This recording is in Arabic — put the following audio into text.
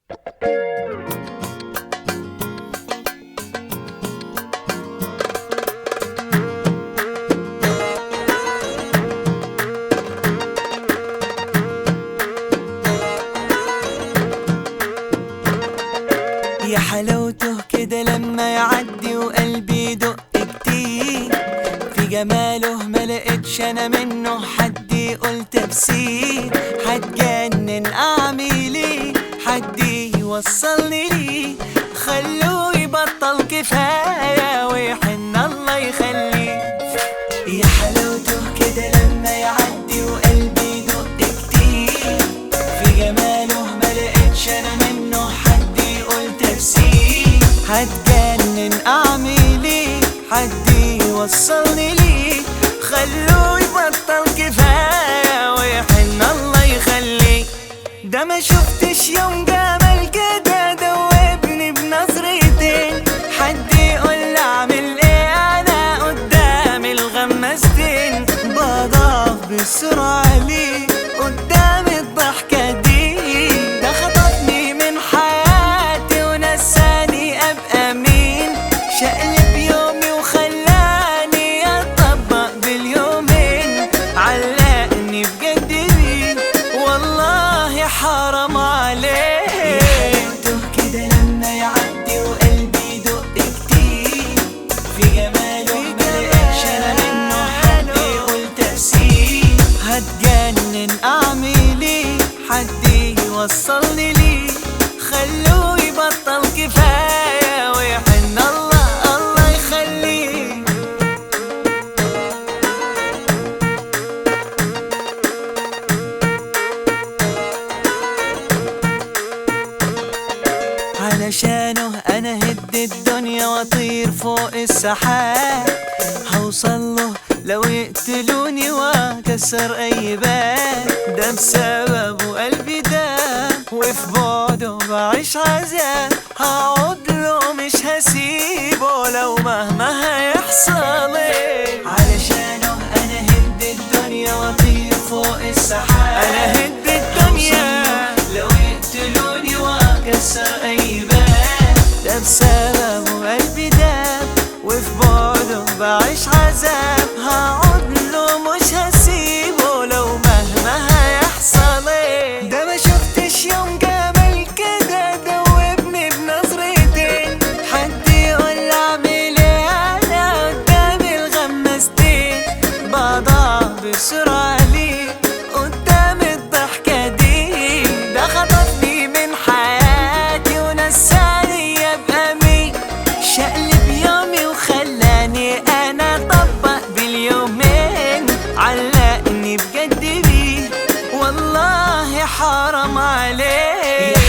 يا حلاوته كده لما يعدي وقلبي يدق كتير، في جماله ملقتش انا منه حد يقول تفسير. هتجنن اعمل ايه، حد يوصلني ليه، خلوه يبطل كفايه ويحن الله يخليه. يا حلاوته كده لما يعدي وقلبي يدق كتير، في جماله ملقتش انا منه حد يقول تفسير. هتجنن اعمل ايه، حد يوصلني ليه، خلوه يبطل كفايه ويحن الله يخليه. ده ما شفتش يوم جمال كده دوبني بنظرتين، حد يقول اعمل ايه انا قدام الغمازتين. بضعف بسرعه ليه قدام الضحكه دي، ده خطفني من حياتي ونساني ابقى مين. شقلب يومي وخلاني اطبق باليومين، علقني بجد بيه والله حرام عليه. حلاوته كده لما يعدي وقلبي يدق كتير، في جماله ملقتش انا منه حد يقول تفسير. هتجنن اعمل ايه، حد يوصلني ليه، خلوه يبطل كفايه ويحن الله الله يخليه. علشانه انا هد الدنيا واطير فوق السحاب، هوصله لو يقتلوني واكسر اي باب. ده بسببه قلبي داب وفي بعده بعيش عذاب، هقعد له مش هسيبه لو مهما هيحصل ايه. علشانه انا هد الدنيا واطير فوق السحاب، انا هد الدنيا لو يقتلوني واكسر اي باب. ده بسببه قلبي داب وفي بعده بعيش عذاب، هقعد له مش هسيبه لو مهما هيحصل ايه. ده ما شفتش يوم جمال كده دوبني بنظرتين، حد يقول اعمل ايه انا قدام الغمازتين. بضاع بسرعه ليه قدام الضحكه دي، ده خطفني من حياتي ونساني ابقى مين. شقلب يومي وخلاني انا اطبق باليومين، علقني بجد بيه والله حرام عليه.